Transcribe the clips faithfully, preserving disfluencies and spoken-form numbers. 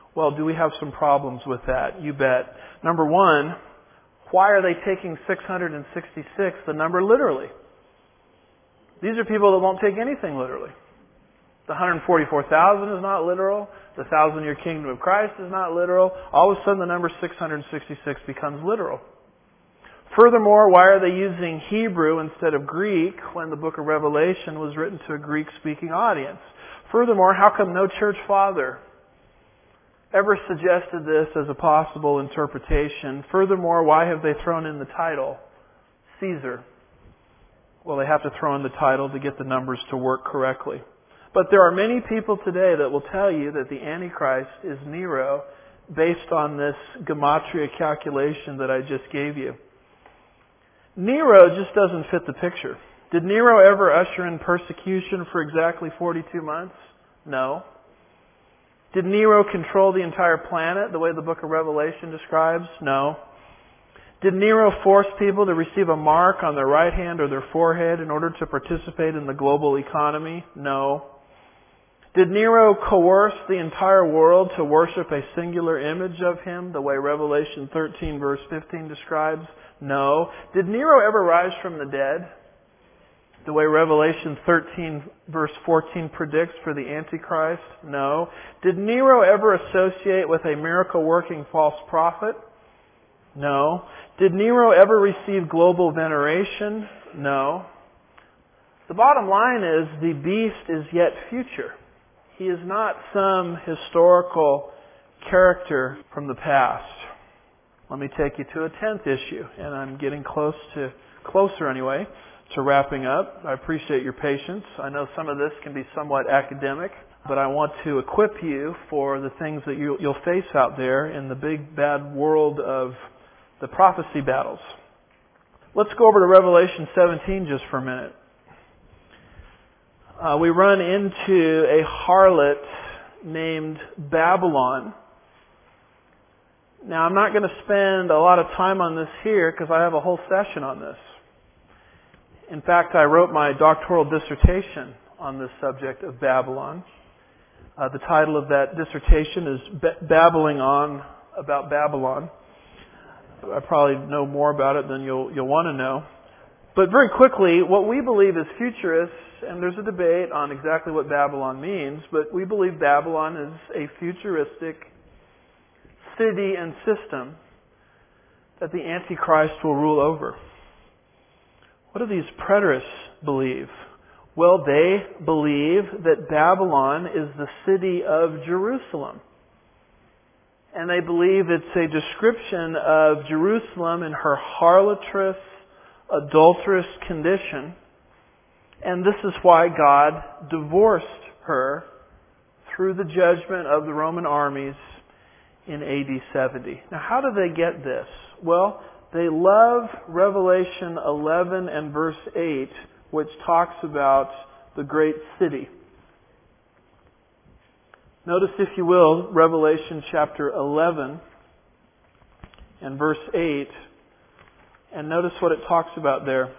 Well, do we have some problems with that? You bet. Number one, why are they taking six hundred sixty-six, the number, literally? These are people that won't take anything literally. The one hundred forty-four thousand is not literal. The thousand-year kingdom of Christ is not literal. All of a sudden, the number six hundred sixty-six becomes literal. Furthermore, why are they using Hebrew instead of Greek when the book of Revelation was written to a Greek-speaking audience? Furthermore, how come no church father ever suggested this as a possible interpretation? Furthermore, why have they thrown in the title Caesar? Well, they have to throw in the title to get the numbers to work correctly. But there are many people today that will tell you that the Antichrist is Nero based on this gematria calculation that I just gave you. Nero just doesn't fit the picture. Did Nero ever usher in persecution for exactly forty-two months? No. Did Nero control the entire planet the way the book of Revelation describes? No. Did Nero force people to receive a mark on their right hand or their forehead in order to participate in the global economy? No. Did Nero coerce the entire world to worship a singular image of him the way Revelation thirteen verse fifteen describes? No. Did Nero ever rise from the dead the way Revelation thirteen verse fourteen predicts for the Antichrist? No. Did Nero ever associate with a miracle-working false prophet? No. Did Nero ever receive global veneration? No. The bottom line is the beast is yet future. He is not some historical character from the past. Let me take you to a tenth issue, and I'm getting close to, closer anyway, to wrapping up. I appreciate your patience. I know some of this can be somewhat academic, but I want to equip you for the things that you, you'll face out there in the big bad world of the prophecy battles. Let's go over to Revelation seventeen just for a minute. Uh, we run into a harlot named Babylon. Now, I'm not going to spend a lot of time on this here because I have a whole session on this. In fact, I wrote my doctoral dissertation on this subject of Babylon. Uh, the title of that dissertation is B- Babbling On About Babylon. I probably know more about it than you'll you'll want to know. But very quickly, what we believe is futurists, and there's a debate on exactly what Babylon means, but we believe Babylon is a futuristic city and system that the Antichrist will rule over. What do these preterists believe? Well, they believe that Babylon is the city of Jerusalem. And they believe it's a description of Jerusalem in her harlotrous, adulterous condition. And this is why God divorced her through the judgment of the Roman armies in A D seventy. Now, how do they get this? Well, they love Revelation eleven and verse eight, which talks about the great city. Notice, if you will, Revelation chapter eleven and verse eight, and notice what it talks about there.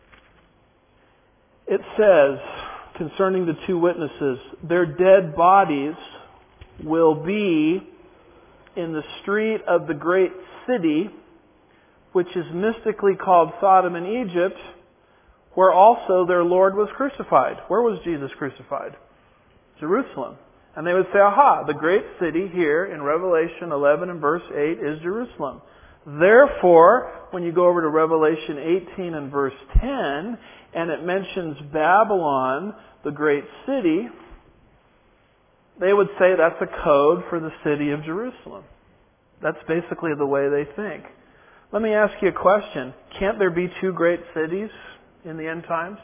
It says, concerning the two witnesses, their dead bodies will be in the street of the great city, which is mystically called Sodom and Egypt, where also their Lord was crucified. Where was Jesus crucified? Jerusalem. And they would say, aha, the great city here in Revelation eleven and verse eight is Jerusalem. Therefore, when you go over to Revelation eighteen and verse ten, and it mentions Babylon, the great city, they would say that's a code for the city of Jerusalem. That's basically the way they think. Let me ask you a question. Can't there be two great cities in the end times?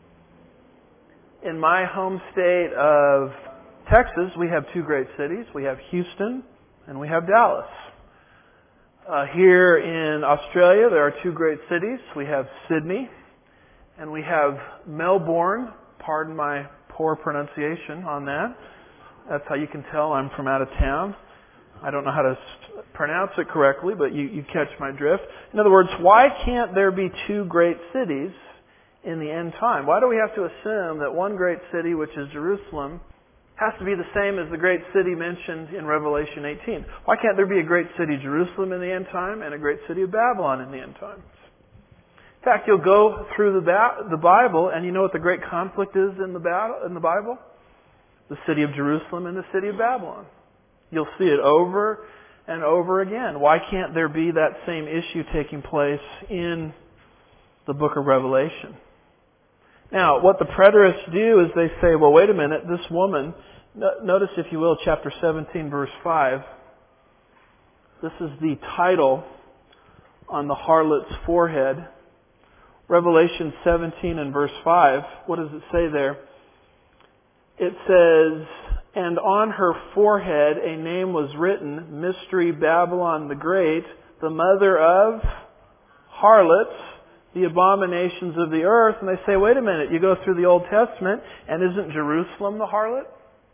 In my home state of Texas, we have two great cities. We have Houston and we have Dallas. Uh, here in Australia, there are two great cities. We have Sydney and we have Melbourne. Pardon my poor pronunciation on that. That's how you can tell I'm from out of town. I don't know how to pronounce it correctly, but you, you catch my drift. In other words, why can't there be two great cities in the end time? Why do we have to assume that one great city, which is Jerusalem, has to be the same as the great city mentioned in Revelation eighteen. Why can't there be a great city, Jerusalem, in the end time and a great city of Babylon in the end times? In fact, you'll go through the ba- the Bible, and you know what the great conflict is in the battle in the Bible? The city of Jerusalem and the city of Babylon. You'll see it over and over again. Why can't there be that same issue taking place in the book of Revelation? Now, what the preterists do is they say, well, wait a minute, this woman, no, notice if you will, chapter seventeen, verse five. This is the title on the harlot's forehead. Revelation seventeen and verse five, what does it say there? It says, and on her forehead a name was written, Mystery Babylon the Great, the mother of harlots, the abominations of the earth. And they say, wait a minute, you go through the Old Testament, and isn't Jerusalem the harlot?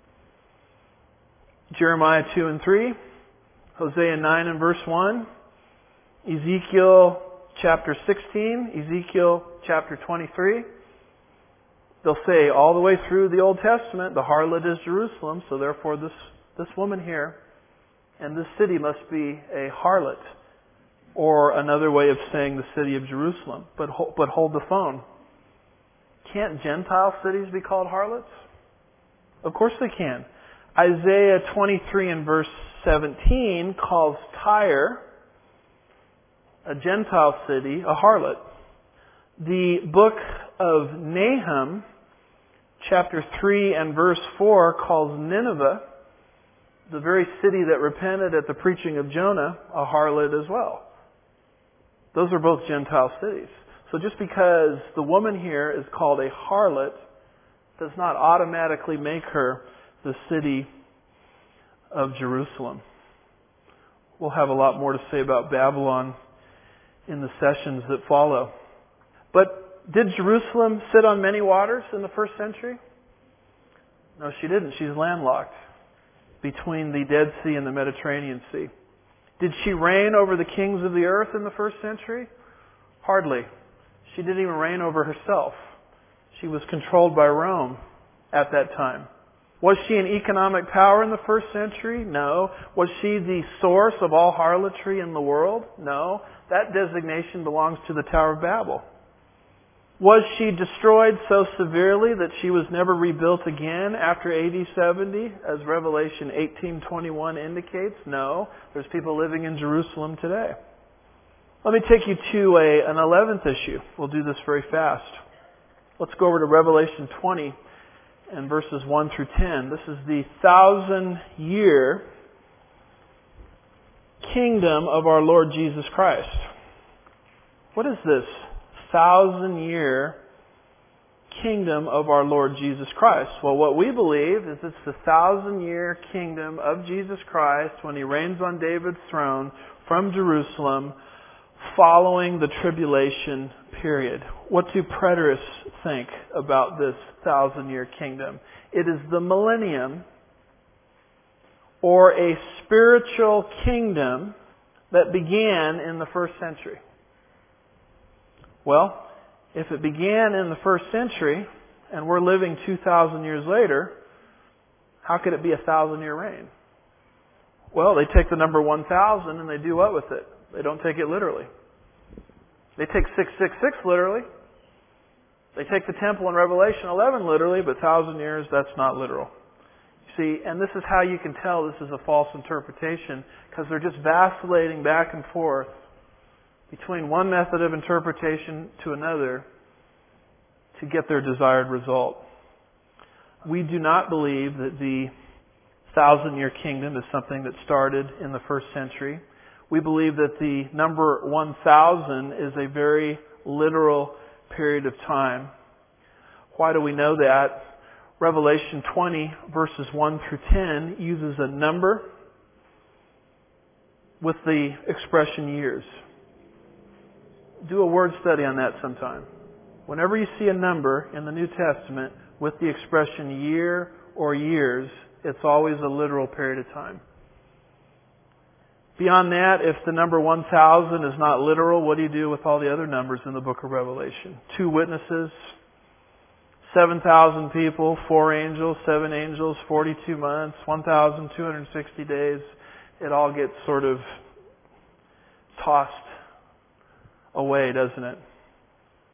Jeremiah two and three, Hosea nine and verse one, Ezekiel chapter sixteen, Ezekiel chapter twenty-three. They'll say all the way through the Old Testament, the harlot is Jerusalem, so therefore this, this woman here and this city must be a harlot. Or another way of saying the city of Jerusalem. But, but hold the phone. Can't Gentile cities be called harlots? Of course they can. Isaiah twenty-three and verse seventeen calls Tyre, a Gentile city, a harlot. The book of Nahum, chapter three and verse four, calls Nineveh, the very city that repented at the preaching of Jonah, a harlot as well. Those are both Gentile cities. So just because the woman here is called a harlot does not automatically make her the city of Jerusalem. We'll have a lot more to say about Babylon in the sessions that follow. But did Jerusalem sit on many waters in the first century? No, she didn't. She's landlocked between the Dead Sea and the Mediterranean Sea. Did she reign over the kings of the earth in the first century? Hardly. She didn't even reign over herself. She was controlled by Rome at that time. Was she an economic power in the first century? No. Was she the source of all harlotry in the world? No. That designation belongs to the Tower of Babel. Was she destroyed so severely that she was never rebuilt again after A D seventy, as Revelation eighteen twenty-one indicates? No. There's people living in Jerusalem today. Let me take you to a, an eleventh issue. We'll do this very fast. Let's go over to Revelation twenty and verses one through ten. This is the thousand-year kingdom of our Lord Jesus Christ. What is this thousand-year kingdom of our Lord Jesus Christ? Well, what we believe is it's the thousand-year kingdom of Jesus Christ when He reigns on David's throne from Jerusalem following the tribulation period. What do preterists think about this thousand-year kingdom? It is the millennium, or a spiritual kingdom that began in the first century. Well, if it began in the first century and we're living two thousand years later, how could it be a thousand-year reign? Well, they take the number one thousand and they do what with it? They don't take it literally. They take six six six literally. They take the temple in Revelation eleven literally, but thousand years, that's not literal. You see, and this is how you can tell this is a false interpretation, because they're just vacillating back and forth between one method of interpretation to another to get their desired result. We do not believe that the thousand-year kingdom is something that started in the first century. We believe that the number one thousand is a very literal period of time. Why do we know that? Revelation twenty, verses one through ten, uses a number with the expression years. Do a word study on that sometime. Whenever you see a number in the New Testament with the expression year or years, it's always a literal period of time. Beyond that, if the number one thousand is not literal, what do you do with all the other numbers in the book of Revelation? Two witnesses, seven thousand people, four angels, seven angels, forty-two months, one thousand two hundred sixty days. It all gets sort of tossed away, doesn't it?